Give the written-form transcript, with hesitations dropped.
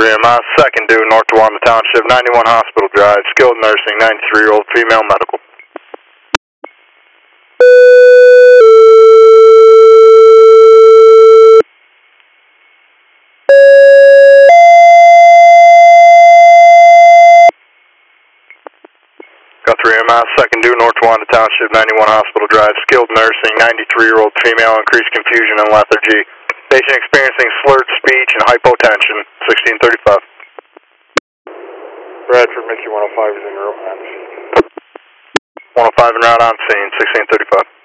3MI, second due, North Tawanda Township, 91 Hospital Drive, skilled nursing, 93-year-old female medical. Got 3MI, second due, North Tawanda Township, 91 Hospital Drive, skilled nursing, 93-year-old female, increased confusion and lethargy. Patient experiencing slurred speech and hypotension, 1635. Bradford, Mickey 105 is en route on scene. 105 en route on scene, 1635.